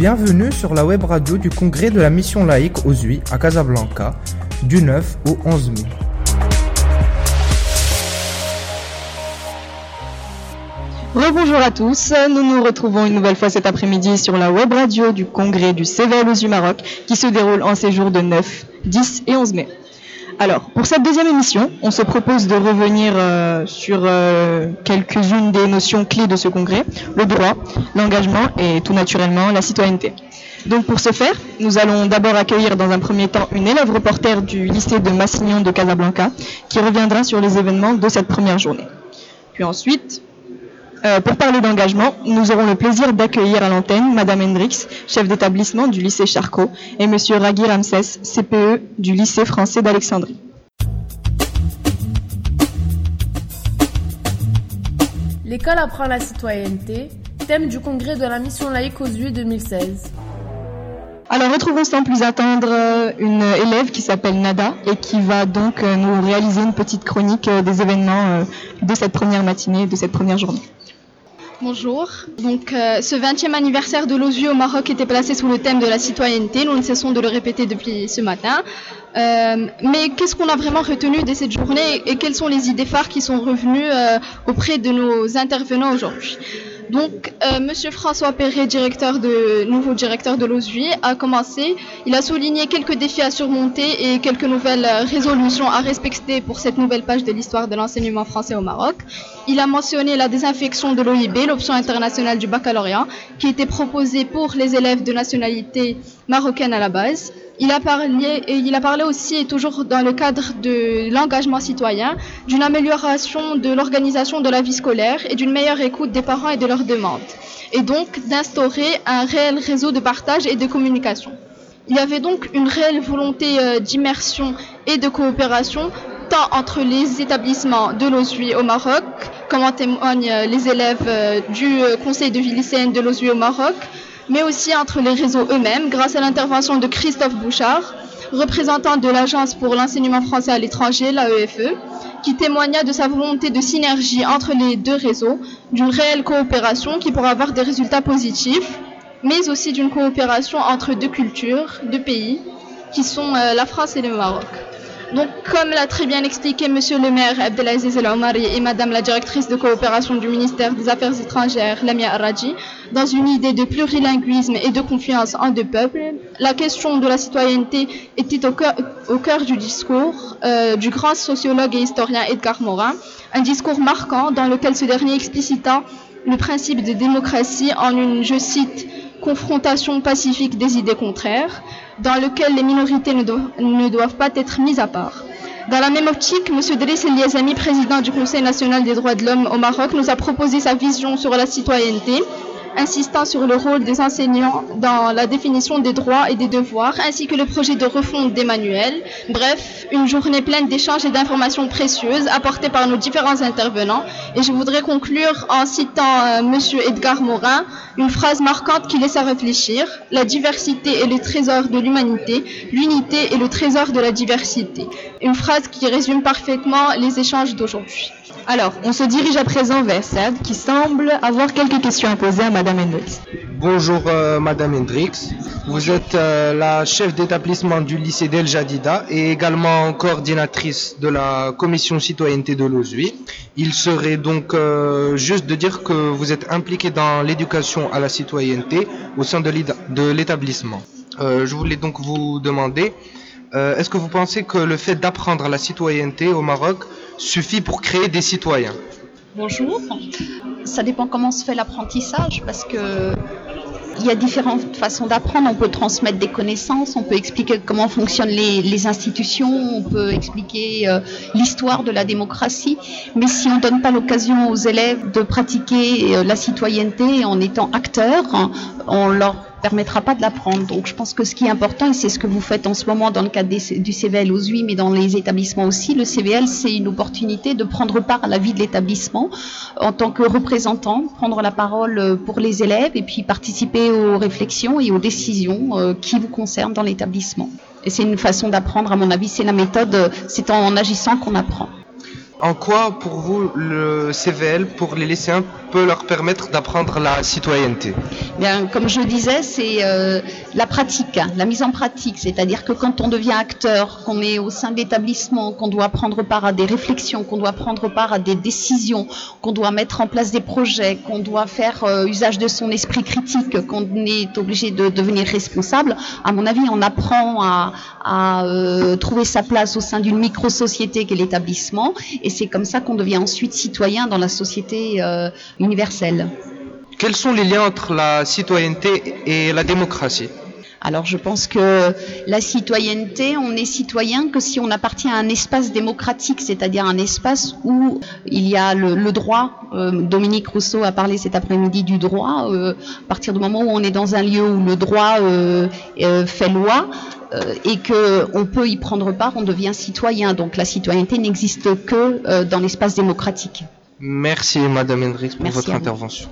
Bienvenue sur la web radio du congrès de la mission laïque Ozui à Casablanca du 9 au 11 mai. Rebonjour à tous, nous nous retrouvons une nouvelle fois cet après-midi sur la web radio du congrès du CVL Ozui Maroc qui se déroule en ces jours de 9, 10 et 11 mai. Alors, pour cette deuxième émission, on se propose de revenir sur quelques-unes des notions clés de ce congrès, le droit, l'engagement et tout naturellement la citoyenneté. Donc pour ce faire, nous allons d'abord accueillir dans un premier temps une élève reporter du lycée de Massignon de Casablanca qui reviendra sur les événements de cette première journée. Puis ensuite, pour parler d'engagement, nous aurons le plaisir d'accueillir à l'antenne Madame Hendrix, chef d'établissement du lycée Charcot, et Monsieur Raghi Ramsès, CPE du lycée français d'Alexandrie. L'école apprend la citoyenneté, thème du congrès de la mission laïque Ozui 2016. Alors retrouvons sans plus attendre une élève qui s'appelle Nada et qui va donc nous réaliser une petite chronique des événements de cette première matinée, de cette première journée. Bonjour. Donc, ce 20e anniversaire de l'Ozui au Maroc était placé sous le thème de la citoyenneté. Nous ne cessons de le répéter depuis ce matin. Mais qu'est-ce qu'on a vraiment retenu de cette journée et quelles sont les idées phares qui sont revenues auprès de nos intervenants aujourd'hui? Donc, Monsieur François Perret, nouveau directeur de l'Ozui, a commencé. Il a souligné quelques défis à surmonter et quelques nouvelles résolutions à respecter pour cette nouvelle page de l'histoire de l'enseignement français au Maroc. Il a mentionné la désinfection de l'OIB, l'option internationale du baccalauréat, qui était proposée pour les élèves de nationalité marocaine à la base. Il a parlé aussi, et toujours dans le cadre de l'engagement citoyen, d'une amélioration de l'organisation de la vie scolaire et d'une meilleure écoute des parents et de leurs demandes, et donc d'instaurer un réel réseau de partage et de communication. Il y avait donc une réelle volonté d'immersion et de coopération, tant entre les établissements de l'Ozui au Maroc, comme en témoignent les élèves du conseil de vie lycéenne de l'Ozui au Maroc, mais aussi entre les réseaux eux-mêmes, grâce à l'intervention de Christophe Bouchard, représentant de l'Agence pour l'enseignement français à l'étranger, l'AEFE, qui témoigna de sa volonté de synergie entre les deux réseaux, d'une réelle coopération qui pourra avoir des résultats positifs, mais aussi d'une coopération entre deux cultures, deux pays, qui sont la France et le Maroc. Donc, comme l'a très bien expliqué Monsieur le maire Abdelaziz El Oumari et Madame la directrice de coopération du ministère des Affaires étrangères, Lamia Arraji, dans une idée de plurilinguisme et de confiance en deux peuples, la question de la citoyenneté était au cœur du discours du grand sociologue et historien Edgar Morin, un discours marquant dans lequel ce dernier explicita le principe de démocratie en une, je cite, confrontation pacifique des idées contraires, dans lequel les minorités ne doivent pas être mises à part. Dans la même optique, M. Driss El Yazami, président du Conseil national des droits de l'homme au Maroc, nous a proposé sa vision sur la citoyenneté, insistant sur le rôle des enseignants dans la définition des droits et des devoirs, ainsi que le projet de refonte des manuels. Bref, une journée pleine d'échanges et d'informations précieuses apportées par nos différents intervenants. Et je voudrais conclure en citant M. Edgar Morin, une phrase marquante qui laisse à réfléchir. La diversité est le trésor de l'humanité, l'unité est le trésor de la diversité. Une phrase qui résume parfaitement les échanges d'aujourd'hui. Alors, on se dirige à présent vers Sad, qui semble avoir quelques questions à poser à Madame Hendrix. Bonjour Madame Hendrix, vous êtes la chef d'établissement du lycée d'El Jadida et également coordinatrice de la commission citoyenneté de l'Ozui. Il serait donc juste de dire que vous êtes impliquée dans l'éducation à la citoyenneté au sein de l'établissement. Je voulais donc vous demander, est-ce que vous pensez que le fait d'apprendre la citoyenneté au Maroc suffit pour créer des citoyens? Bonjour. Ça dépend comment se fait l'apprentissage, parce que il y a différentes façons d'apprendre. On peut transmettre des connaissances, on peut expliquer comment fonctionnent les institutions, on peut expliquer l'histoire de la démocratie. Mais si on ne donne pas l'occasion aux élèves de pratiquer la citoyenneté en étant acteurs, on leur permettra pas de l'apprendre. Donc je pense que ce qui est important, et c'est ce que vous faites en ce moment dans le cadre du CVL Ozui, mais dans les établissements aussi, le CVL, c'est une opportunité de prendre part à la vie de l'établissement en tant que représentant, prendre la parole pour les élèves et puis participer aux réflexions et aux décisions qui vous concernent dans l'établissement. Et c'est une façon d'apprendre, à mon avis, c'est la méthode, c'est en agissant qu'on apprend. En quoi, pour vous, le CVL, pour les lycéens, peut leur permettre d'apprendre la citoyenneté? Bien, comme je disais, c'est la pratique, la mise en pratique. C'est-à-dire que quand on devient acteur, qu'on est au sein de l'établissement, qu'on doit prendre part à des réflexions, qu'on doit prendre part à des décisions, qu'on doit mettre en place des projets, qu'on doit faire usage de son esprit critique, qu'on est obligé de devenir responsable, à mon avis, on apprend à trouver sa place au sein d'une micro-société qu'est l'établissement. Et c'est comme ça qu'on devient ensuite citoyen dans la société universelle. Quels sont les liens entre la citoyenneté et la démocratie? Alors je pense que la citoyenneté, on est citoyen que si on appartient à un espace démocratique, c'est-à-dire un espace où il y a le droit. Dominique Rousseau a parlé cet après-midi du droit. À partir du moment où on est dans un lieu où le droit fait loi, et qu'on peut y prendre part, on devient citoyen. Donc la citoyenneté n'existe que dans l'espace démocratique. Merci Madame Hendrix pour votre à vous. intervention.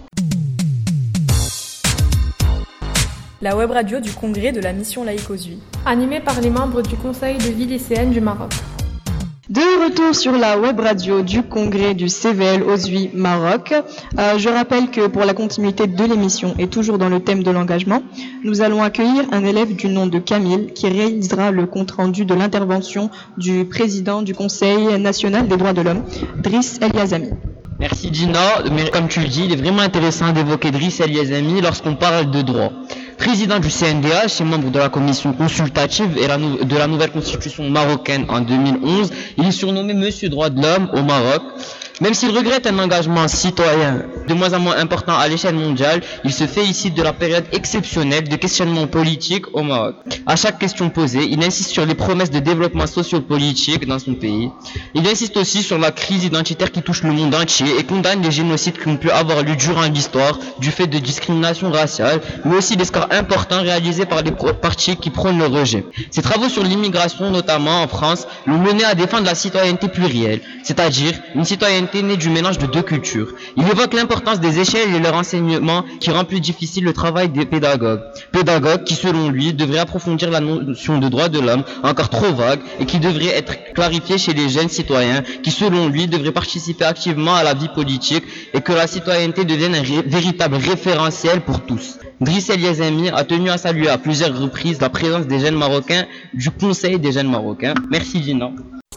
La web radio du congrès de la mission laïque aux UI. Animé par les membres du Conseil de vie lycéenne du Maroc. De retour sur la web radio du congrès du CVL OSUI Maroc. Je rappelle que pour la continuité de l'émission et toujours dans le thème de l'engagement, nous allons accueillir un élève du nom de Camille qui réalisera le compte-rendu de l'intervention du président du Conseil national des droits de l'homme, Driss El Yazami. Merci Gina, mais comme tu le dis, il est vraiment intéressant d'évoquer Driss El Yazami lorsqu'on parle de droit. Président du CNDH et membre de la commission consultative de la nouvelle constitution marocaine en 2011, il est surnommé Monsieur Droit de l'Homme au Maroc. Même s'il regrette un engagement citoyen de moins en moins important à l'échelle mondiale, il se félicite de la période exceptionnelle de questionnement politique au Maroc. À chaque question posée, il insiste sur les promesses de développement socio-politique dans son pays. Il insiste aussi sur la crise identitaire qui touche le monde entier et condamne les génocides qui ont pu avoir lieu durant l'histoire du fait de discrimination raciale, mais aussi des scores importants réalisés par les partis qui prônent le rejet. Ses travaux sur l'immigration, notamment en France, l'ont mené à défendre la citoyenneté plurielle, c'est-à-dire une citoyenneté née du mélange de deux cultures. Il évoque l'importance des échelles et leur enseignement qui rend plus difficile le travail des pédagogues. Pédagogues qui, selon lui, devraient approfondir la notion de droit de l'homme, encore trop vague, et qui devrait être clarifiée chez les jeunes citoyens, qui, selon lui, devraient participer activement à la vie politique et que la citoyenneté devienne un véritable référentiel pour tous. Driss El Yazami a tenu à saluer à plusieurs reprises la présence des jeunes marocains du Conseil des jeunes marocains. Merci Gina.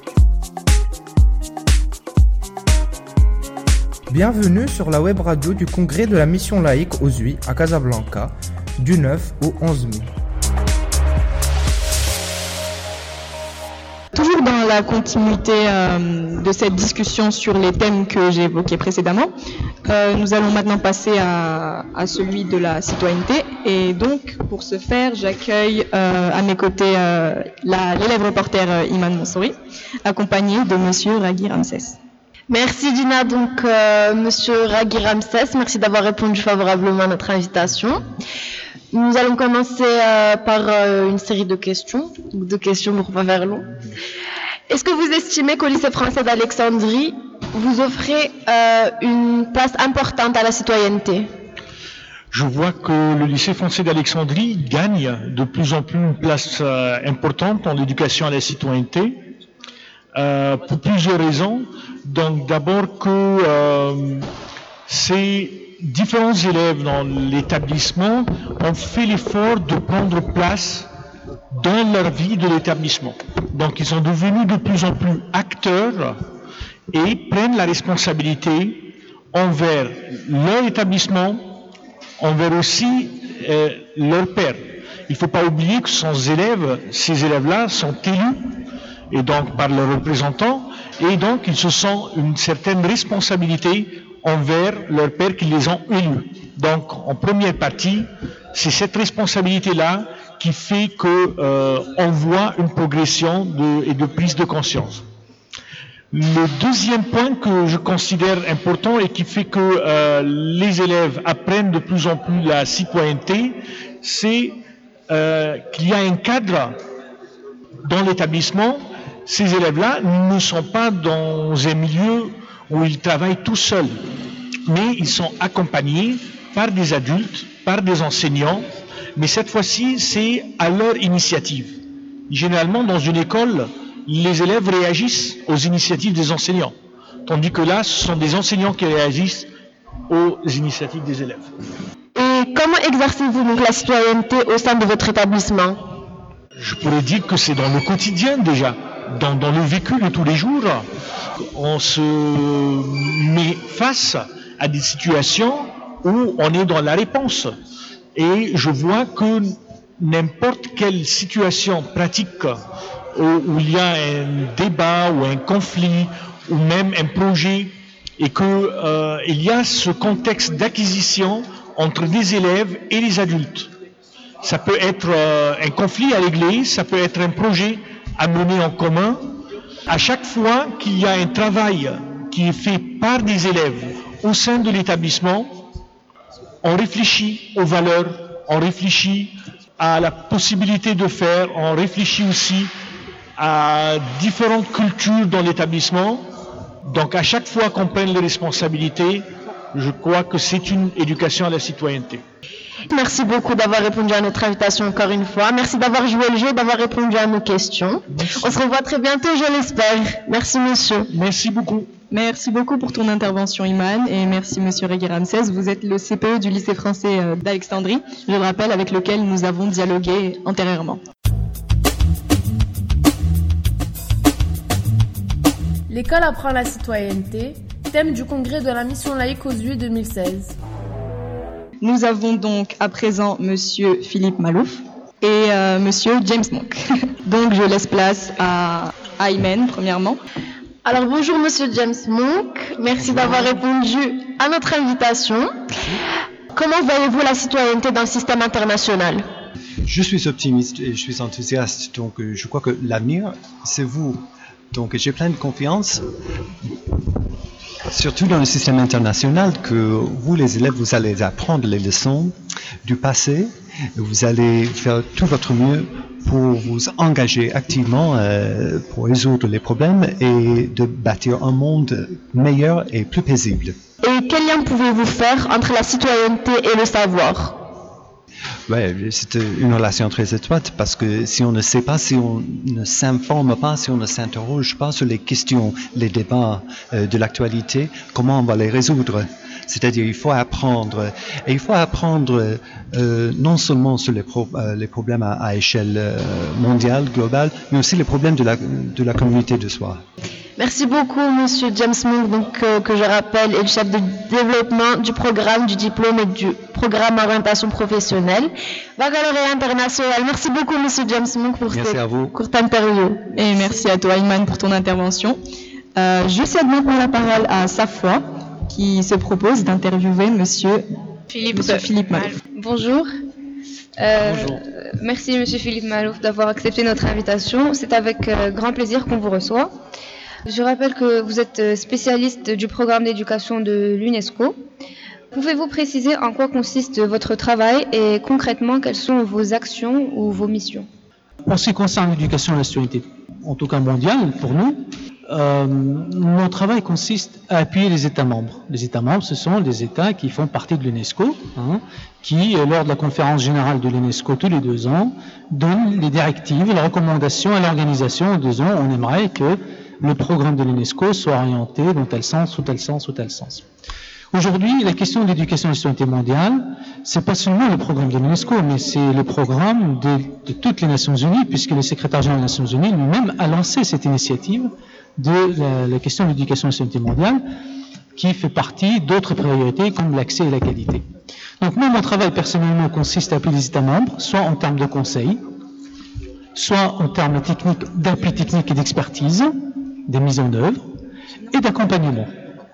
Bienvenue sur la web radio du congrès de la mission laïque OSUI à Casablanca, du 9 au 11 mai. Toujours dans la continuité de cette discussion sur les thèmes que j'ai évoqués précédemment, nous allons maintenant passer à celui de la citoyenneté. Et donc, pour ce faire, j'accueille à mes côtés l'élève reporter Iman Monsouri, accompagné de Monsieur Raghi Ramsès. Merci Dina, donc Monsieur Raghi Ramsès, merci d'avoir répondu favorablement à notre invitation. Nous allons commencer par une série de questions pour pas faire long. Est-ce que vous estimez qu'au lycée français d'Alexandrie, vous offrez une place importante à la citoyenneté ? Je vois que le lycée français d'Alexandrie gagne de plus en plus une place importante dans l'éducation à la citoyenneté, pour plusieurs raisons. Donc d'abord que ces différents élèves dans l'établissement ont fait l'effort de prendre place dans leur vie de l'établissement. Donc ils sont devenus de plus en plus acteurs et prennent la responsabilité envers leur établissement, envers aussi leur père. Il ne faut pas oublier que ces élèves-là sont élus, et donc par leurs représentants, et donc ils se sentent une certaine responsabilité envers leurs pères qui les ont élus. Donc en première partie, c'est cette responsabilité-là qui fait qu'on voit une progression et de prise de conscience. Le deuxième point que je considère important et qui fait que les élèves apprennent de plus en plus la citoyenneté, c'est qu'il y a un cadre dans l'établissement. Ces élèves-là ne sont pas dans un milieu où ils travaillent tout seuls, mais ils sont accompagnés par des adultes, par des enseignants, mais cette fois-ci, c'est à leur initiative. Généralement, dans une école, les élèves réagissent aux initiatives des enseignants. tandis que là, ce sont des enseignants qui réagissent aux initiatives des élèves. Et comment exercez-vous donc la citoyenneté au sein de votre établissement? Je pourrais dire que c'est dans le quotidien déjà, dans le vécu de tous les jours. On se met face à des situations où on est dans la réponse. Et je vois que n'importe quelle situation pratique où il y a un débat ou un conflit ou même un projet et qu'il y a ce contexte d'acquisition entre des élèves et les adultes. Ça peut être un conflit à régler, ça peut être un projet à mener en commun. À chaque fois qu'il y a un travail qui est fait par des élèves au sein de l'établissement, on réfléchit aux valeurs, on réfléchit à la possibilité de faire, on réfléchit aussi à différentes cultures dans l'établissement. Donc à chaque fois qu'on prenne les responsabilités, je crois que c'est une éducation à la citoyenneté. Merci beaucoup d'avoir répondu à notre invitation encore une fois. Merci d'avoir joué le jeu, d'avoir répondu à nos questions. Merci. On se revoit très bientôt, je l'espère. Merci monsieur. Merci beaucoup. Merci beaucoup pour ton intervention, Iman, et merci monsieur Régui Ramsès. Vous êtes le CPE du lycée français d'Alexandrie, je le rappelle, avec lequel nous avons dialogué antérieurement. L'école apprend la citoyenneté, thème du congrès de la mission laïque aux UI 2016. Nous avons donc à présent monsieur Philippe Malouf et monsieur James Monk. Donc je laisse place à Iman premièrement. Alors bonjour monsieur James Monk, merci d'avoir répondu à notre invitation. Comment voyez-vous la citoyenneté dans le système international? Je suis optimiste et je suis enthousiaste, donc je crois que l'avenir, c'est vous. Donc j'ai plein de confiance, surtout dans le système international, que vous les élèves, vous allez apprendre les leçons du passé, vous allez faire tout votre mieux pour vous engager activement pour résoudre les problèmes et de bâtir un monde meilleur et plus paisible. Et quel lien pouvez-vous faire entre la citoyenneté et le savoir? Ouais, c'est une relation très étroite parce que si on ne sait pas, si on ne s'informe pas, si on ne s'interroge pas sur les questions, les débats de l'actualité, comment on va les résoudre? C'est-à-dire il faut apprendre, et il faut apprendre non seulement sur les problèmes à échelle mondiale, globale, mais aussi les problèmes de la communauté de soi. Merci beaucoup, monsieur James Monk, donc, que je rappelle est le chef de développement du programme, du diplôme et du programme orientation professionnelle, baccalauréat international. Merci beaucoup, monsieur James Monk, pour cette courte interview. Et merci à toi, Iman, pour ton intervention. Je cède maintenant la parole à Safwa, qui se propose d'interviewer monsieur Philippe Malouf. Bonjour. Bonjour. Merci, monsieur Philippe Malouf, d'avoir accepté notre invitation. C'est avec grand plaisir qu'on vous reçoit. Je rappelle que vous êtes spécialiste du programme d'éducation de l'UNESCO. Pouvez-vous préciser en quoi consiste votre travail et concrètement quelles sont vos actions ou vos missions? En ce qui concerne l'éducation à la citoyenneté, en tout cas mondiale pour nous, mon travail consiste à appuyer les États membres. Les États membres, ce sont des États qui font partie de l'UNESCO, qui, lors de la conférence générale de l'UNESCO tous les 2 ans, donnent les directives, les recommandations à l'organisation. En 2 ans, on aimerait que le programme de l'UNESCO soit orienté dans tel sens, ou tel sens, ou tel sens. Aujourd'hui, la question de l'éducation à la citoyenneté mondiale, c'est pas seulement le programme de l'UNESCO, mais c'est le programme de toutes les Nations Unies, puisque le secrétaire général des Nations Unies lui-même a lancé cette initiative de la question de l'éducation à la citoyenneté mondiale, qui fait partie d'autres priorités comme l'accès et la qualité. Donc moi, mon travail personnellement consiste à appuyer les États membres, soit en termes de conseil, soit en termes techniques, d'appui technique et d'expertise, des mises en œuvre et d'accompagnement.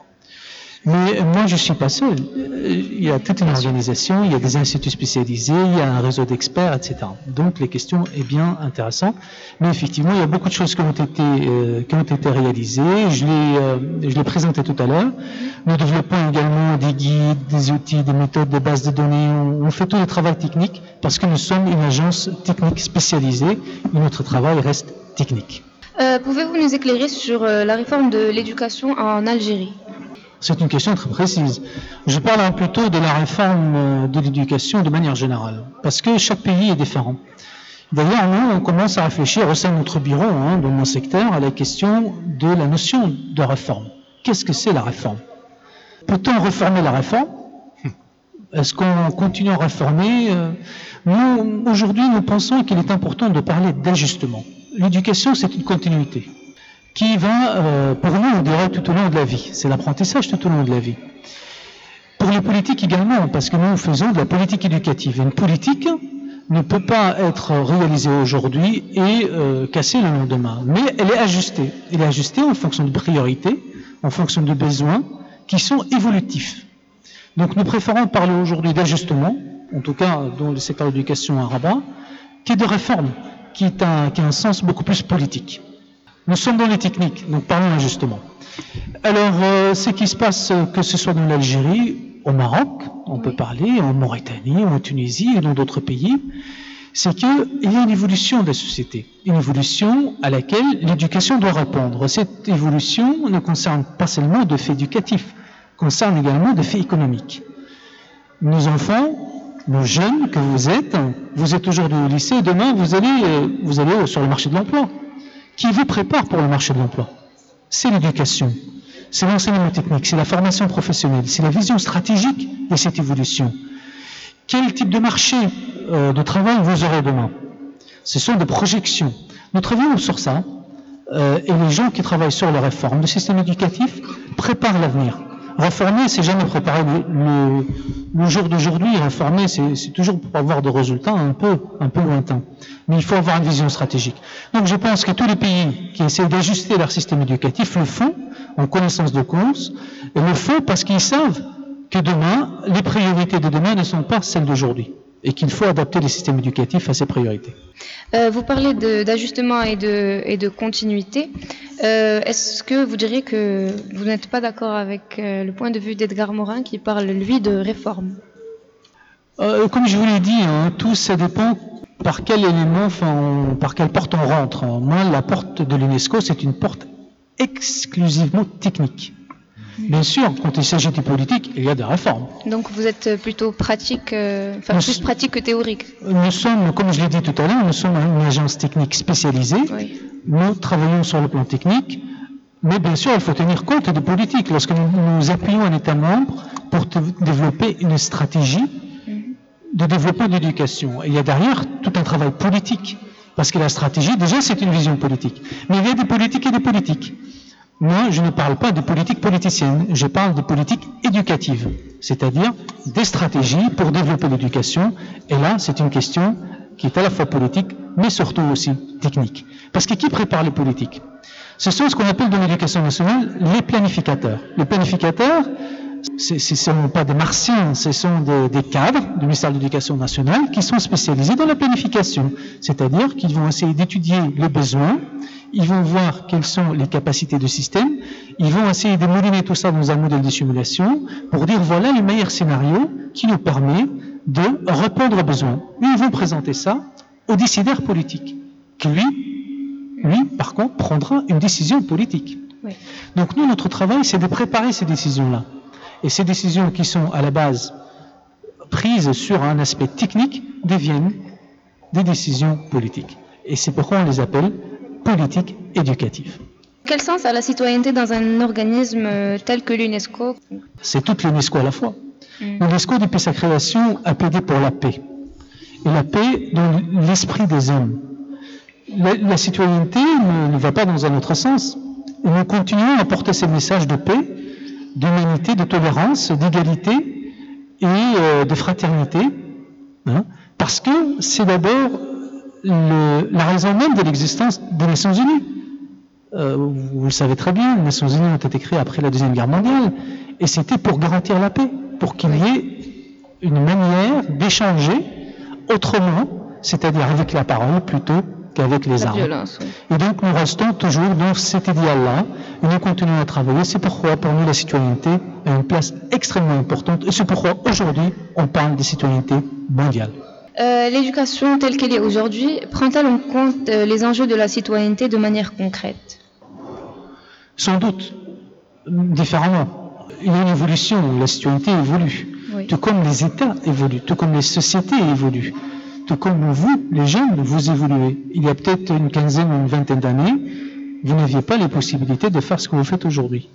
Mais moi, je ne suis pas seul. Il y a toute une organisation, il y a des instituts spécialisés, il y a un réseau d'experts, etc. Donc, les questions est bien intéressantes. Mais effectivement, il y a beaucoup de choses qui ont été réalisées. Je l'ai présenté tout à l'heure. Nous développons également des guides, des outils, des méthodes, des bases de données. On fait tout le travail technique parce que nous sommes une agence technique spécialisée et notre travail reste technique. Pouvez-vous nous éclairer sur la réforme de l'éducation en Algérie? C'est une question très précise. Je parle plutôt de la réforme de l'éducation de manière générale, parce que chaque pays est différent. D'ailleurs, nous, on commence à réfléchir au sein de notre bureau, de mon secteur, à la question de la notion de réforme. Qu'est-ce que c'est la réforme? Peut-on réformer la réforme? Est-ce qu'on continue à réformer? Nous, aujourd'hui, nous pensons qu'il est important de parler d'ajustement. L'éducation, c'est une continuité qui va, pour nous, on dirait tout au long de la vie. C'est l'apprentissage tout au long de la vie. Pour les politiques également, parce que nous faisons de la politique éducative. Une politique ne peut pas être réalisée aujourd'hui et cassée le lendemain. Mais elle est ajustée. Elle est ajustée en fonction de priorités, en fonction de besoins qui sont évolutifs. Donc nous préférons parler aujourd'hui d'ajustement, en tout cas dans le secteur de l'éducation à Rabat, qui est de réforme, qui a un sens beaucoup plus politique. Nous sommes dans les techniques, donc parlons d'ajustement. Alors, ce qui se passe, que ce soit dans l'Algérie, au Maroc, on peut parler, en Mauritanie, en Tunisie et dans d'autres pays, c'est qu'il y a une évolution de la société, une évolution à laquelle l'éducation doit répondre. Cette évolution ne concerne pas seulement de faits éducatifs, concerne également de faits économiques. Nos enfants, nos jeunes que vous êtes aujourd'hui au lycée, demain vous allez sur le marché de l'emploi. Qui vous prépare pour le marché de l'emploi? C'est l'éducation, c'est l'enseignement technique, c'est la formation professionnelle, c'est la vision stratégique de cette évolution. Quel type de marché de travail vous aurez demain? Ce sont des projections. Nous travaillons sur ça, et les gens qui travaillent sur la réforme du système éducatif préparent l'avenir. Réformer, c'est jamais préparer le jour d'aujourd'hui. Réformer, c'est toujours pour avoir des résultats un peu lointains. Mais il faut avoir une vision stratégique. Donc je pense que tous les pays qui essaient d'ajuster leur système éducatif le font en connaissance de cause, et le font parce qu'ils savent que demain, les priorités de demain ne sont pas celles d'aujourd'hui, et qu'il faut adapter les systèmes éducatifs à ces priorités. Vous parlez d'ajustement et de continuité. Est-ce que vous diriez que vous n'êtes pas d'accord avec le point de vue d'Edgar Morin qui parle, lui, de réforme? Comme je vous l'ai dit, tout ça dépend par quel élément, par quelle porte on rentre. Moi, la porte de l'UNESCO, c'est une porte exclusivement technique. Bien sûr, quand il s'agit de politique, il y a des réformes. Donc vous êtes plutôt pratique, plus pratique que théorique. Nous sommes, comme je l'ai dit tout à l'heure, nous sommes une agence technique spécialisée. Oui. Nous travaillons sur le plan technique, mais bien sûr, il faut tenir compte des politiques. Lorsque nous appuyons un État membre pour développer une stratégie de développement d'éducation, il y a derrière tout un travail politique. Parce que la stratégie, déjà, c'est une vision politique. Mais il y a des politiques et des politiques. Moi, je ne parle pas de politique politicienne, je parle de politique éducative, c'est-à-dire des stratégies pour développer l'éducation. Et là, c'est une question qui est à la fois politique, mais surtout aussi technique. Parce que qui prépare les politiques? Ce sont ce qu'on appelle dans l'éducation nationale les planificateurs. Les planificateurs, ce ne sont pas des martiens, ce sont des cadres du ministère de l'Éducation nationale qui sont spécialisés dans la planification. C'est-à-dire qu'ils vont essayer d'étudier les besoins, ils vont voir quelles sont les capacités du système, ils vont essayer de mouliner tout ça dans un modèle de simulation pour dire voilà le meilleur scénario qui nous permet de répondre aux besoins. Et ils vont présenter ça au décideur politique, qui lui, par contre, prendra une décision politique. Oui. Donc nous, notre travail, c'est de préparer ces décisions-là. Et ces décisions qui sont à la base prises sur un aspect technique deviennent des décisions politiques. Et c'est pourquoi on les appelle politiques éducatives. Quel sens a la citoyenneté dans un organisme tel que l'UNESCO? C'est toute l'UNESCO à la fois. L'UNESCO, depuis sa création, a plaidé pour la paix. Et la paix dans l'esprit des hommes. La citoyenneté ne va pas dans un autre sens. Et nous continuons à porter ces messages de paix, d'humanité, de tolérance, d'égalité et de fraternité, parce que c'est d'abord la raison même de l'existence des Nations Unies. Vous le savez très bien, les Nations Unies ont été créées après la Deuxième Guerre mondiale, et c'était pour garantir la paix, pour qu'il y ait une manière d'échanger autrement, c'est-à-dire avec la parole plutôt qu'avec les armes. Violence, oui. Et donc nous restons toujours dans cet idéal-là, et nous continuons à travailler. C'est pourquoi pour nous la citoyenneté a une place extrêmement importante, et c'est pourquoi aujourd'hui on parle de citoyenneté mondiale. L'éducation telle qu'elle est aujourd'hui, prend-elle en compte les enjeux de la citoyenneté de manière concrète? Sans doute, différemment. Il y a une évolution, la citoyenneté évolue, oui. Tout comme les États évoluent, tout comme les sociétés évoluent. Tout comme vous, les jeunes, vous évoluez. Il y a peut-être une quinzaine ou une vingtaine d'années, vous n'aviez pas les possibilités de faire ce que vous faites aujourd'hui.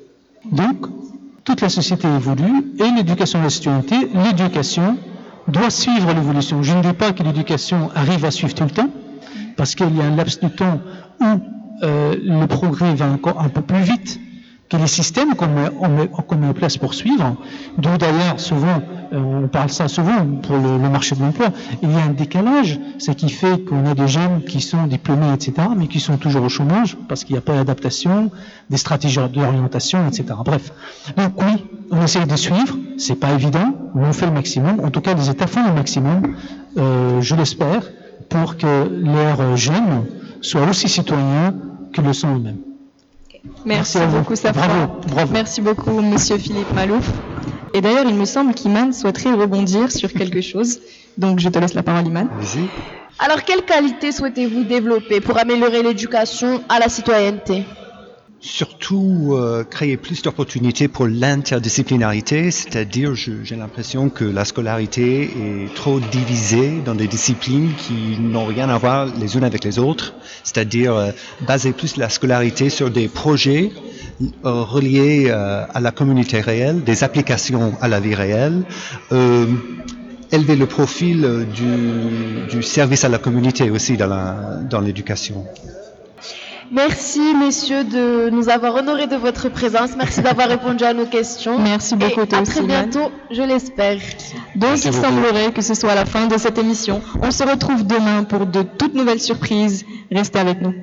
Donc, toute la société évolue et l'éducation à la citoyenneté, l'éducation doit suivre l'évolution. Je ne dis pas que l'éducation arrive à suivre tout le temps, parce qu'il y a un laps de temps où le progrès va encore un peu plus vite que les systèmes qu'on met en place pour suivre. D'où d'ailleurs, souvent, on parle ça souvent pour le marché de l'emploi, il y a un décalage, ce qui fait qu'on a des jeunes qui sont diplômés, etc., mais qui sont toujours au chômage, parce qu'il n'y a pas d'adaptation, des stratégies d'orientation, etc. Bref. Donc oui, on essaie de suivre, c'est pas évident, mais on fait le maximum. En tout cas, les États font le maximum, je l'espère, pour que leurs jeunes soient aussi citoyens que le sont eux-mêmes. Merci beaucoup, Safran. Bravo. Merci beaucoup, Monsieur Philippe Malouf. Et d'ailleurs, il me semble qu'Iman souhaiterait rebondir sur quelque chose. Donc, je te laisse la parole, Iman. Vas-y. Alors, quelles qualités souhaitez-vous développer pour améliorer l'éducation à la citoyenneté ? Surtout créer plus d'opportunités pour l'interdisciplinarité, c'est-à-dire j'ai l'impression que la scolarité est trop divisée dans des disciplines qui n'ont rien à voir les unes avec les autres, c'est-à-dire baser plus la scolarité sur des projets reliés à la communauté réelle, des applications à la vie réelle, élever le profil du service à la communauté aussi dans l'éducation. Merci, messieurs, de nous avoir honorés de votre présence. Merci d'avoir répondu à nos questions. Merci beaucoup, et à très bientôt, je l'espère. Donc, il semblerait que ce soit la fin de cette émission. On se retrouve demain pour de toutes nouvelles surprises. Restez avec nous.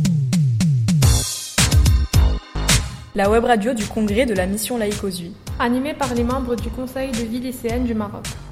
La web radio du congrès de la mission laïque aux UI. Animée par les membres du Conseil de vie lycéenne du Maroc.